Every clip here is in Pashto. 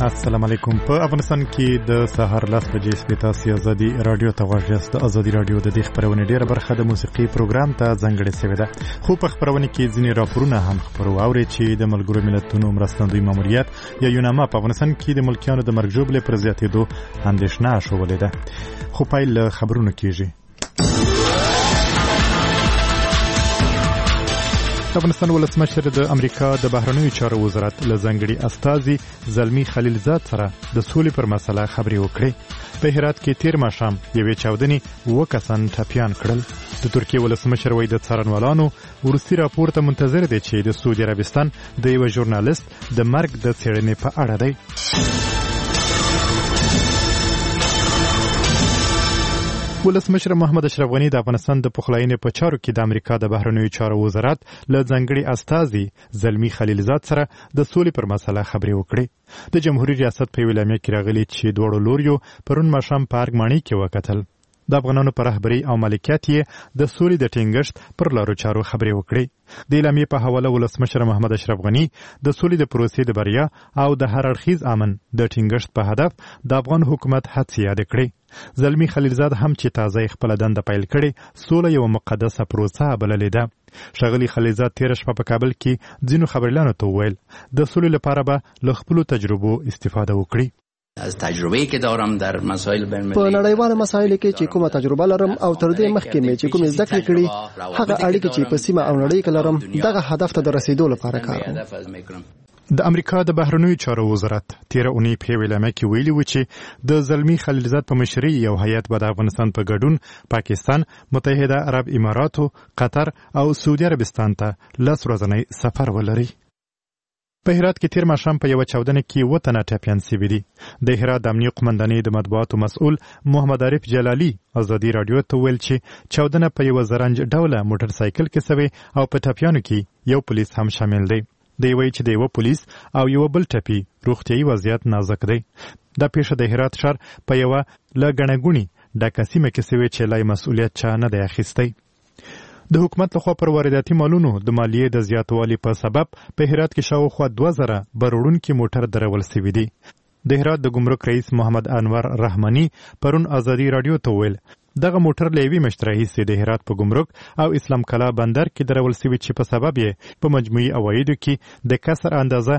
السلام علیکم. په افغانستان کې د سهار 10 بجې سپیتا سیاسي رادیو ته ورغست. د ازادي رادیو د دې خبرونه ډیره برخه د موسیقي پروګرام ته ځانګړې شوې ده. خو په خبرونه کې ځینې راپورونه هم خبرو اوري چې د ملګرو ملتونو مرستندوی ماموریت یا یوناما په افغانستان کې د ملکیانو د مرګ ژوبلې پر زیاتېدو اندېښنه شولې ده. خو پایله خبرونه کیږي. افغانستان ولسمشر د امریکا د بهرنیو چارو وزارت له ځانګړي استازي زلمی خلیلزاد سره د سولې پر مسله خبرې وکړې. په هرات کې تیر ماښام یوې چاودنې 2 کسان ټپیان کړل. د ترکیې ولسمشر وایي د څارنوالانو وروستي راپور ته منتظر دی چې د سعودي عربستان د یو ژورنالیست د مرګ د څېړنې په اړه دی. ولسمشر محمد اشرف غنی د افغانستان د پخلاینې په چارو کې د امریکا د بهرنیو چارو وزارت له ځانګړي استازي زلمی خلیلزاد سره د سولې پر مسله خبرې وکړې. د جمهوریت ریاست په اعلامیه کې راغلي چې دواړو لوریو پرون ماښام په ارګماني کې وکتل. د افغانانو پر رهبري او مالکیت یې د سولې د ټینګښت پر لارو چارو خبرې وکړې. د اعلامیې په حواله ولسمشر محمد اشرف غنی د سولې د پروسې د بریا او د هر اړخیز امن د ټینګښت په هدف د افغان حکومت هڅې یاد کړې. زلمی خلیلزاد هم چې تازه خپل دنده پیل کړي سوله یو مقدسه پروسه بللې ده. ښاغلي خلیلزاد تیر شپه په کابل کې ځینو خبريالانو ته وویل د سولې لپاره به له خپلو تجربو استفاده وکړي. از تجربه‌ای که دارم در مسائل بین‌المللی په نړیوال مسایلو کې چې کومه تجربه لرم او تر دې مخکې مې چې کومې زده کړې کړې هغه اړیکې چې په سیمه او نړۍ کې لرم دغه هدف ته د رسیدو لپاره کار کوم. د امریکا د بهرنیو چارو وزارت تیر اونۍ په اعلامیه کې ویلي و چې د زلمی خلیلزاد په مشرۍ یو هیئت به د افغانستان په ګډون پاکستان، متحده عرب اماراتو، قطر او سعودي عربستان ته 10 ورځنی سفر ولري. په هرات کې تیر ماښام په یو چاودنه کې 2 تنه ټپیان شوي دي. د هرات د امنیه قومندانۍ د مطبوعاتو مسؤل محمد عارف جلالي ازادي رادیو ته ویل چې چاودنه په یو زرنج ډوله موټر سایکل کې شوې او په ټپیانو کې یو پولیس هم شامل دی. دی وایي چې د یو پولیس او یو بل ټپي روغتیايي وضعیت نازک دی. دا پیښه د هرات ښار په یو له ګڼهګونې ډکه سیمه کې شوې چې لای مسؤلیت چا نه دی اخیستی. د حکومت لخوا پر وارداتي مالونو د مالیې د زیاتوالي په سبب په هرات کې شاوخوا 2000 بروړونکي موټر درول شوي دي. د هرات د ګمرک رئیس محمد انور رحماني پرون ازادي رادیو ته ویل دغه موټر له یوې میاشتې راهیسې د هرات په ګمرک او اسلام کلا بندر کې درول شوي چې په سبب یې په مجموعي عوایدو کې د کسر اندازه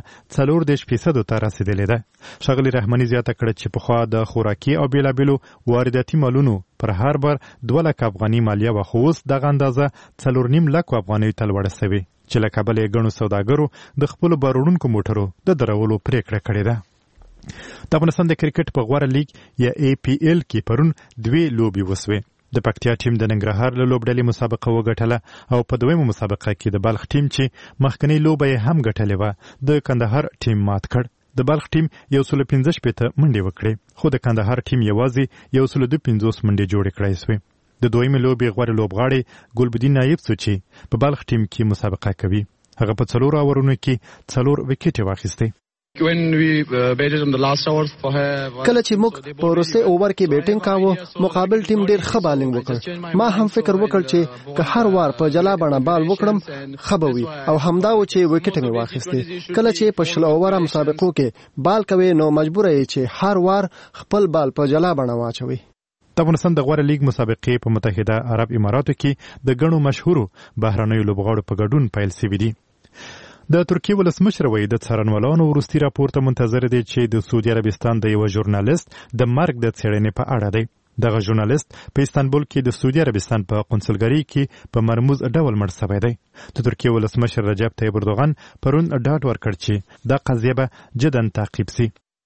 40% ته رسیدلې ده. ښاغلي رحماني زیاته کړه چې پخوا د خوراکي او بیلابیلو وارداتي مالونو پر هر بر 2 لک افغاني مالیه وه، خو اوس دغه اندازه 4.5 لک افغانیو ته لوړه شوې چې له کبله یې ګڼو سوداګرو د خپلو بروړونکو موټرو د درولو پریکړه کړې ده. د افغانستان د کرکټ په غوره لیګ یا APL کې پرون 2 لوبې وسوې. د پکتیا ټیم د ننګرهار له لوبډلې مسابقه وګټله او په دویمه مسابقه کې د بلخ ټیم چې مخکنی لوبه یې هم ګټلې وه د کندهار ټیم مات کړ. د بلخ ټیم 115 منډې وکړې خو د کندهار ټیم یوازې 152 منډې جوړې کړای شوې. د دویمه لوبې غوره لوبغاړی ګلبدین نایب څو چې په بلخ ټیم کې مسابقه کوي هغه په 4 اورونو کې 4 وکټې واخیستې. کله چې موږ په وروستي اوور کې بیټینګ کاوه مقابل ټیم ډیر ښه بالینګ وکړ. ما هم فکر وکړ چې که هر وار په جلا بڼه بال وکړم ښه به وي او همدا و چې وکټ مې واخیستې. کله چې په 16 اوور مسابقو کې بال کوي نو مجبور یې چې هر وار خپل بال په جلا بڼه واچوي. د افغانستان د غوره لیګ مسابقې په متحده عرب اماراتو کې د ګڼو مشهورو بهرنیو لوبغاړو په ګډون پیل شوي دي. د ترکیې ولسمشر وایي د څارنوالانو وروستي راپور ته منتظر دی چې د سعودي عربستان د یو ژورنالیست د مرګ د څېړنې په اړه دی. دغه ژورنالیست په استانبول کې د سعودي عربستان په قونسلګرۍ کې په مرموز ډول مړ شوی دی. د ترکیې ولسمشر رجب طیب اردوغان پرون ډاډ ورکړ چې دا قضیه به جداً تعقیب شي.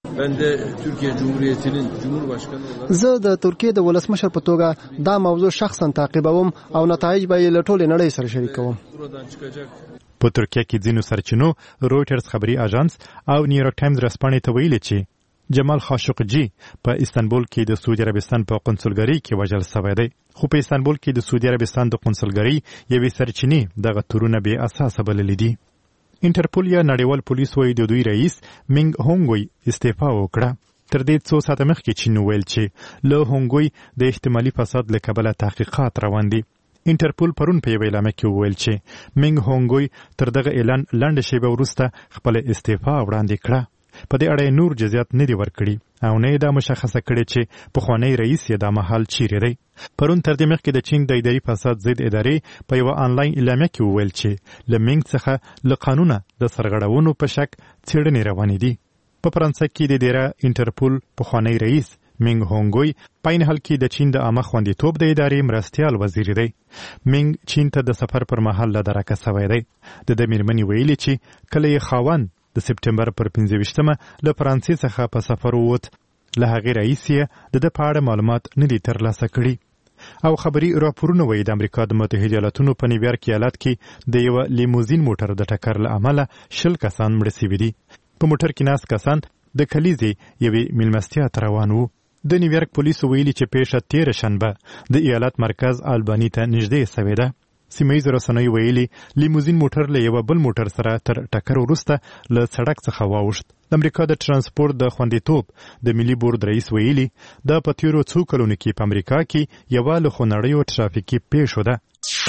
زه د ترکیې د ولسمشر په توګه دا موضوع شخصا تعقیبوم او نتایج به یې له ټولې نړۍ سره شریکوم. په ترکیه کې ځینو سرچینو رویټرز خبري اژانس او نیویارک ټایمز رسپانې ته ویلي چې جمال خاشقجي په استانبول کې د سعودي عربستان په قونسلګرۍ کې وژل شوی دی. خو په استانبول کې د سعودي عربستان د قونسلګرۍ یوې سرچینې دغه تورونه بې اساسه بللي دي. انټرپول یا نړیوال پولیس وایي د دوی رئیس مینګ هونګوی استعفا وکړه. تر دې څو ساعته مخکې چین ویل چې له هونګوی د احتمالي فساد له کبله تحقیقات روان دي. انټرپول پرون په یو اعلامیه کې وویل چې مینګ هونګوی تر دغه اعلان لنډه شیبه وروسته خپل استعفا وړاندې کړه. په دې اړه نور جزئیات نه دي ورکړي او نه دا مشخصه کړي چې پخوانی رئیس یې دا مهال چیرې دی. پرون تر دې مخکې د چین د اداري فساد ضد ادارې په یو آنلاین اعلامیه کې وویل چې له منګ څخه له قانونه د سرغړونو په شک څېړنې روانې دي. په فرانسه کې د ډیره انټرپول پخوانی رئیس منګ هونګوی په عین حال کې د چین د عامه خوندیتوب د ادارې مرستیال وزیر دی. منګ چین ته د سفر پر مهال له درکه سوی دی. د میرمنې ویلي چې کله یې خاوند د سپټمبر پر 25مه له فرانسې څخه په سفر ووت، له هغې رئیس یې د په اړه معلومات نه دي ترلاسه کړي. او خبري راپورونه وایي د امریکا د متحده ایالاتونو په نیویارک ایالت کې د یو لیموزین موټر د ټکر له امله 20 کسان مړه شوي دي. په موټر کې ناست کسان د کلیزې یوې میلمستیا ته روان وو. د نیویارک پولیسو ویلي چې پیښه 13 شنبه د ایالت مرکز آلبانی ته نږدې شوې ده. سیمه‌ییزو رسنیو ویلي لیموزین موټر له یو بل موټر سره تر ټکر وروسته له سړک څخه واوښت. د امریکا د ترانسپورت د خوندیتوب د ملي بورډ رئیس ویلي دا په تیرو څو کلونو کې په امریکا کې یوه له خونړیو ترافیکي پیښو ده.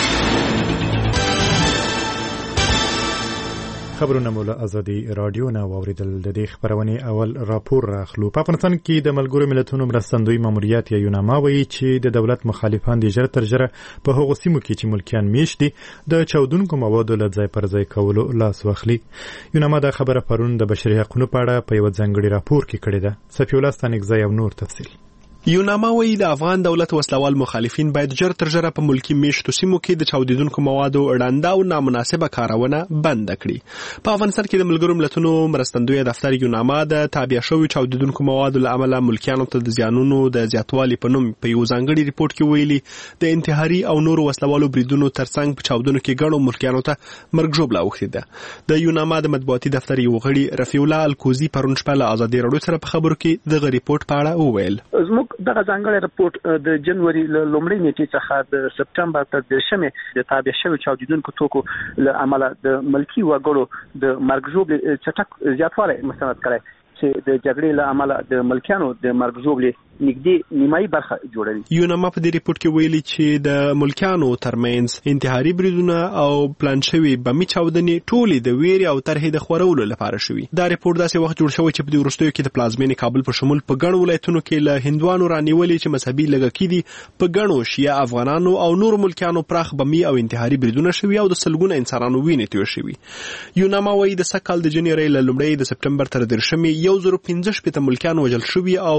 خبرونه مو له ازادي رادیو نه واوریدل. د دې خبرونې اول راپور راخلو. په افغانستان کې د ملګرو ملتونو مرستندوی ماموریت یا یوناما وایي چې د دولت مخالفان د ژر تر ژره په هغو سیمو کې چې ملکیان میشت دي د چاودونکو موادو له ځای پر ځای کولو لاس واخلي. یوناما دا خبره پرون د بشري حقوقو په اړه په یو ځانګړي راپور کې کړې ده. صفی الله ستانکزی او نور تفصیل. یوناما وایي د افغان دولت وسلوال مخالفین باید ژر تر ژره په ملکی میشتو سیمو کې د چاودیدونکو موادو ړنده او نامناسبه کارونه بند کړي. په افغانستان کې د ملګرو ملتونو مرستندوی دفتر یوناما د تابع شویو چاودیدونکو موادو له امله ملکیانو ته د زیانونو د زیاتوالي په نوم په یو ځانګړي ریپورت کې ویلي د انتحاري او نورو وسلوالو بریدونو ترڅنګ په چاودنو کې ګڼو ملکیانو ته مرګ ژوبله اوښتې ده. د یوناما د مطبوعاتي دفتر یو غړي رفیع الله الکوزي پرون شپه له ازادي راډیو سره په خبرو کې دغه ریپورت په اړه وویل. دغه ځانګړی راپورټ د جنوري لومړۍ نیټې څخه د سپټمبر تر 10مې د تابع شویو چاودیدونکو توکو له امله د ملکي وګړو د مرګ ژوبلې چټک زیاتوالی مستند کړی چې د جګړې له امله د ملکیانو د مرګ ژوبلې نږدې نیمایي برخه جوړوي. یوناما په دې ریپورت کې ویلي چې د ملکیانو ترمنځ انتحاري بریدونه او پلان شوي بمي چاودنې ټولې د ویرې او طرحې د خورولو لپاره شوي. دا ریپورت داسې وخت جوړ شوی چې په دې وروستیو کې د پلازمینې کابل په شمول په ګڼو ولایتونو کې له هندوانو رانیولې چې مذهبي لږکي دي په ګڼو شیعه افغانانو او نور ملکیانو پراخ بمي او انتحاري بریدونه شوي او د سلګونه انسانانو وینې توی شوي. یوناما وایي د سکهال د جنوري له لومړۍ د سپټمبر تر 10مې 1015 ملکیان وژل شوي او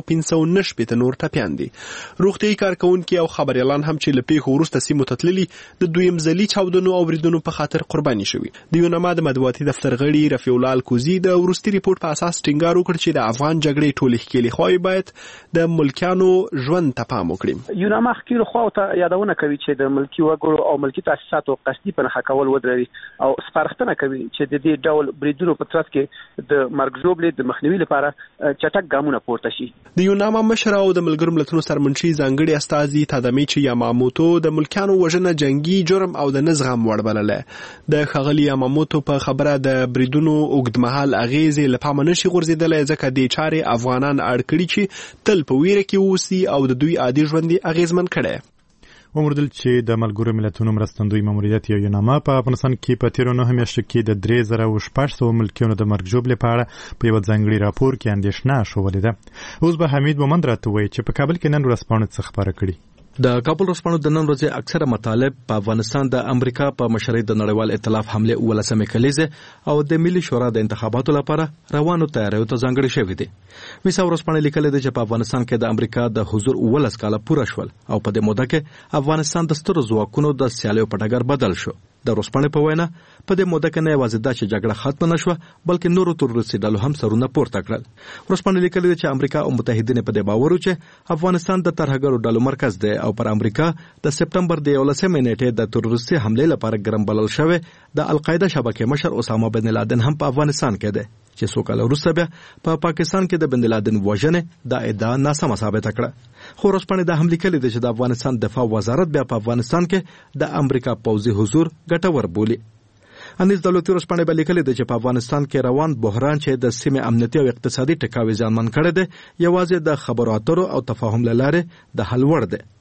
2509 نور ټپیان دي. روغتیايي کارکونکي او خبريالان هم چې له پیښو وروسته سیمو ته تللي د دویم ځلي چاودنو او بریدونو په خاطر قرباني شوي. د یوناما د مطبوعاتي دفتر غړي رفیع الله الکوزي د وروستي ریپورت په اساس ټینګار وکړ چې د افغان جګړې ټولې ښکېلې خواوې باید د ملکیانو ژوند ته پام وکړي. یوناما ښکېلو خواو ته یادونه کوي چې د ملکي وګړو او ملکي تاسیساتو قصدي په نښه کول ودروي او سپارښتنه کوي چې د دې ډول بریدونو په ترڅ کې د مرګ ژوبلې د مخنیوي لپاره چټک ګامونه پورته شي. د یوناما مشر او د ملګرو ملتونو سرمنشي ځانګړي استازي تادمیچ یاماموتو د ملکیانو وژنه جنگي جرم او د نزغم وړ بلله. د ښاغلي یاماموتو په خبره د بریدونو اوږدمهال اغیزې له پامه نشي غورځېدلی ځکه دې چارې افغانان اړ کړي چې تل په ویره کې اوسي او د دوی عادي ژوند یې اغیزمن کړی. وموندل چې د ملګرو ملتونو مرستندوی ماموریت یا یوناما په افغانستان کې په تیرو 9 میاشتو کې د 3600 ملکیانو د مرګ ژوبلې په اړه په یو ځانګړي راپور کې اندېښنه شولې ده. اوس به حمید مومند راته وایي چې په کابل کې نن ورځپاڼه څه خبره کړي. د کابل ورځپاڼو د نن ورځې اکثره مطالب په افغانستان د امریکا په مشرۍ د نړیوال ائتلاف حمله 18 کلیزه او د ملي شورا د انتخاباتو لپاره روانو تیاریو ته ځانګړي شوې دي. ویسا ورځپاڼه لیکلې ده چې په افغانستان کې د امریکا د حضور 18 کاله پوره شول او په دې موده کې افغانستان د سترو ځواکونو د سیالیو په ډګر بدل شو. د ورځپاڼې په وینا په دې موده کې نه یوازې دا چې جګړه ختم نه شوه بلکې نورو تروریستي ډلو هم سرونه پورته کړل. ورځپاڼه لیکلې ده چې امریکا او متحدین په دې باور وو چې افغانستان د ترهګرو ډلو مرکز دی او پر امریکا د سپټمبر د 11 نیټې د تروریستي حمله لپاره ګرم بلل شوی د القاعده شبکې مشر اسامه بن لادن هم په افغانستان کې دی چې څو کال وروسته بیا په پاکستان کې د بن لادن وژنې د ادعا ناسمه ثابته کړه. خو ورځپاڼه د هم لیکلې ده چې د افغانستان دفاع وزارت بیا په افغانستان کې د امریکا پوځي حضور ګټور بولي. انیس دولتي ورځپاڼه به لیکلې ده چې په افغانستان کې روان بحران چې د سیمې امنیتي او اقتصادي ټکاوي ځانمن کړی دی یوازې د خبرو اترو او تفاهم له لارې د حل وړ دی.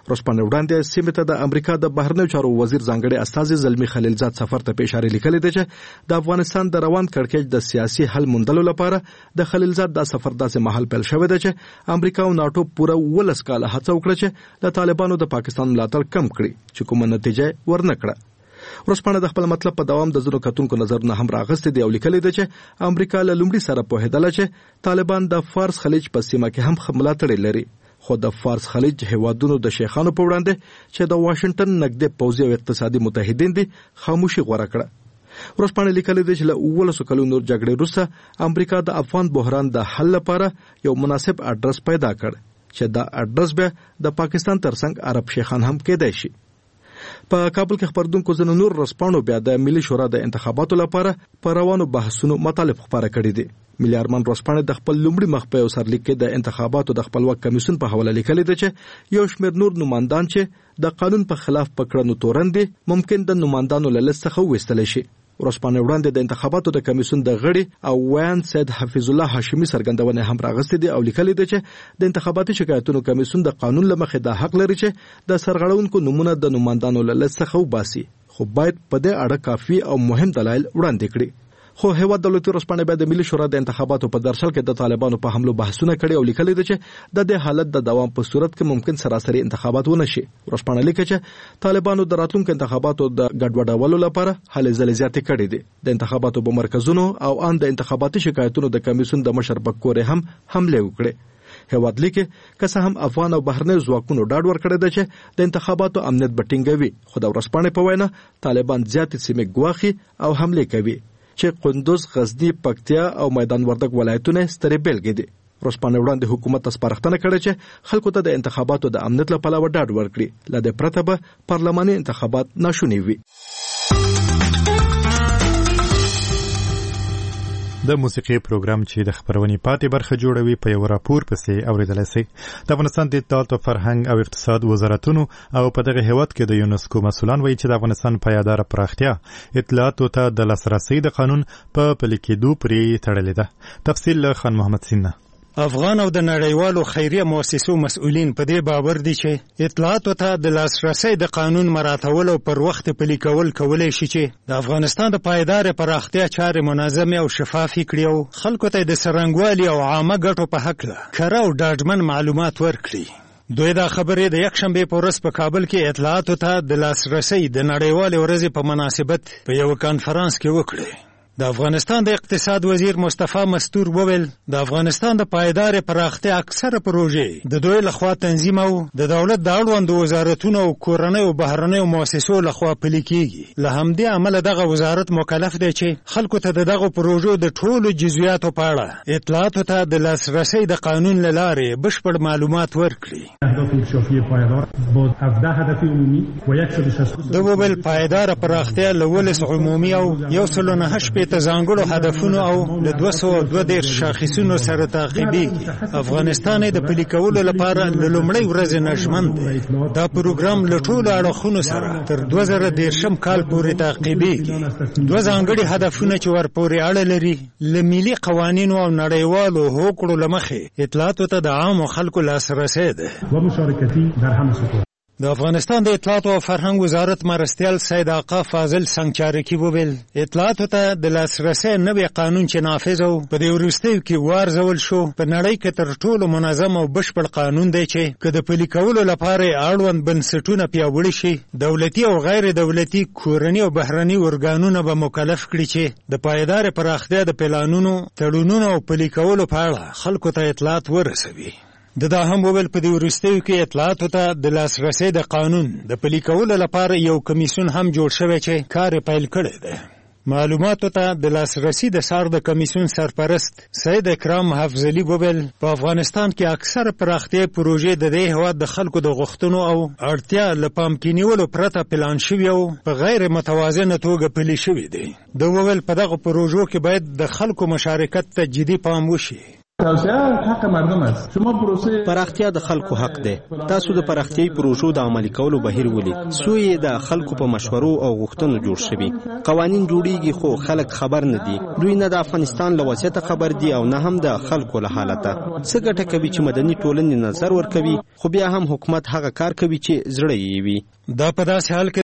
ورځپاڼې وړاندې سیمې ته د امریکا د بهرنیو چارو وزیر ځانګړي استازي زلمی خلیلزاد سفر ته اشاره لیکلې ده چې د افغانستان د روان کړکېچ د سیاسي حل موندلو لپاره د خلیلزاد د سفر داسې مهال پیل شوی دی چې امریکا او ناتو پوره 19 کاله هڅه وکړه چې د طالبانو د پاکستان ملاتړ کم کړي چې کومه نتیجه ورنکړه. ورځپاڼه د خپل مطلب په دوام د ځینو کتونکو نظرونه هم راغستې دي او لیکلي ده چې امریکا له لومړي سره پوهېدله چې طالبان د فارس خلیج په سیمه کې هم ملاتړ لري، خو د فارس خلیج هیوادونو د شیخانو په وړاندې چې د واشنگټن نږدې پوځي او اقتصادي متحدین دي خاموشي غوره کړه. ورځپاڼه لیکلي ده چې له 19 کلونو جګړې وروسته امریکا د افغان بحران د حل لپاره یو مناسب اډرس پیدا کړ چې دا اډرس به د پاکستان ترڅنګ عرب شیخان هم کېدای شي. په کابل کې خبردونکو ځینو نور ورځپاڼو بیا د ملي شورا د انتخاباتو لپاره په روانو بحثونو مطالب خپاره کړي دي. ملي ارمان ورځپاڼه د خپل لومړي مخ په یو سرلیک کې د انتخاباتو د خپلواک کمیسیون په حواله لیکلي ده چې یو شمېر نور نمائندان چې د قانون په خلاف پکړنو تورن دي ممکن د نمائندانو له لیست څخه وویستل شي. ورځپاڼه وړاندې د انتخاباتو د کمیسیون د غړي او ویان سید حفیظ الله هاشمي څرګندونه هم راغستې دي او لیکلي ده چې د انتخاباتي شکایتونو کمیسیون د قانون له مخې د حق لري چې د سرغړونکو نمونه د نمائندانو له لیست څخه وباسي، خو باید په دې اړه کافي او مهم دلایل وړاندې کړي. خو هیواد دولتي ورځپاڼه به د ملي شورا د انتخاباتو په درشل کې د طالبانو په حملو بحثونه کړي او لیکلي ده چې د دې حالت د دوام په صورت کې ممکن سراسري انتخابات ونه شي. ورځپاڼه لیکي چې طالبانو د راتلونکو انتخاباتو د ګډوډولو لپاره هلې ځلې زیاتې کړې دي. د انتخاباتو په مرکزونو او ان د انتخاباتي شکایتونو د کمیسیون د مشر بکورې هم حمله وکړه. هیواد لیکي که څه هم افغان او بهرنیو ځواکونو ډاډ ورکړی دی چې د انتخاباتو امنیت به ټینګوي، خو د ورځپاڼې په وینا طالبان زیاتې سیمې ګواښي او حملې کوي چې قندوز، غزنی، پکتیا او میدان وردګ ولایتونه سترې بیلګې دي. ورځپاڼه وړاندې حکومت ته سپارښتنه کړې چې خلکو ته د انتخاباتو د امنیت لپاره ډاډ ورکړي، له دې پرته به پارلماني انتخابات ناشوني وي. د موسیقي پروګرام چې د خبرونې پاتې برخه جوړوي په یو راپور پسې اوریدلای شئ. د افغانستان د اطلاعات او فرهنګ او اقتصاد وزارتونو او په دغه هیواد کې د یونسکو مسؤلان وایي چې د افغانستان پایداره پراختیا اطلاعاتو ته د لاسرسي د قانون په پلي کېدو پورې تړلې ده. تفصیل له خان محمد سینه. افغان او د نړیوالو خیریه مؤسسو مسؤلین په دې باور دي چې اطلاعاتو ته د لاسرسي د قانون مراعاتول او پر وخت پلي کول کولای شي چې د افغانستان د پایدار پراختیا چارې منظمه او شفافي کړي او خلکو ته د سرنګوالي او عامه ګټو په حق له کره او ډاډمن معلومات ورکړي. دوی دا خبرې د یکشنبه په ورځ په کابل کې اطلاعاتو ته د لاسرسي د نړیوال ورځې په مناسبت په یو کانفرنس کې وکړي. د افغانستان د اقتصاد وزیر مصطفی مستور وویل د افغانستان د پایدار پراختیا اکثره پروژې د دوی لخوا تنظیم او د دولت د اړوندو وزارتونو او کورنۍ او بهرنیو مؤسسو لخوا پلي کیږي. له همدې امله دغه وزارت مکلف دی چې خلکو ته دغه پروژو د ټولو جزئیاتو په اړه اطلاعاتو ته د لاسرسي د قانون له لارې بشپړ معلومات ورکړي. د وویل پایدار پراختیا له 19 عمومي او 109 ته ځانګړو هدفونو او له 202 شاخصونو سره تعقیبېږي. افغانستان د پلي کولو لپاره له لومړۍ ورځې نژمن دی. دا پروګرام له ټولو اړخونو سره تر 2013 کال پورې تعقیبېږي. دوه ځانګړي هدفونه چې ورپورې اړه لري له ملي قوانینو او نړیوالو حقوقو له مخې اطلاعاتو ته د عامو خلکو لاسرسی دی. د افغانستان د اطلاعات او فرهنګ وزارت مرستیال سید آقا فاضل سنگچارکی وویل اطلاعاتو ته د لاسرسي نوی قانون چې نافذ او په دې وروستیو کې وارزول شو په نړۍ کې تر ټولو منظم او بشپړ قانون دی چې که د پلي کولو لپاره اړوند بنسټونه پیاوړي شي دولتي او غیر دولتي کورني او بهرني ارګانونه به مکلف کړي چې د پایدار پراختیا د پلانونو تړونونو او پلي کولو په اړه خلکو ته اطلاعات ورسوي. دا هم وویل په دې وروستیو کې اطلاعاتو ته د لاسرسي د قانون د پلي کولو لپاره یو کمیسیون هم جوړ شوی چې کار پیل کړی دی. معلوماتو ته د لاسرسي د سار د کمیسیون سرپرست سید اکرام حفظلی وویل په افغانستان کې اکثر پراختیا پروژې د دې هیواد د خلکو د غوښتنو او اړتیا له پام کې نیولو پرته پلان شوي او په غیر متوازنه توګه پلي شوي دي. د وویل په دغه پروژو کې باید د خلکو مشارکت ته جدي پام وشي. پراختیا د خلکو حق دی. تاسو د پراختیايي پروژو د عملي کولو بهیر ولي سوی د خلکو په مشورو او غوښتنو جوړ شوي. قوانین جوړیږي خو خلک خبر نه دي. دوی نه د افغانستان له وضعیت خبر دي او نه هم د خلکو له حالته. څه ګټه کوي چې مدني ټولنې نظر ورکوي خو بیا هم حکومت هغه کار کوي چې زړه یې وي. دا په داسې حال کې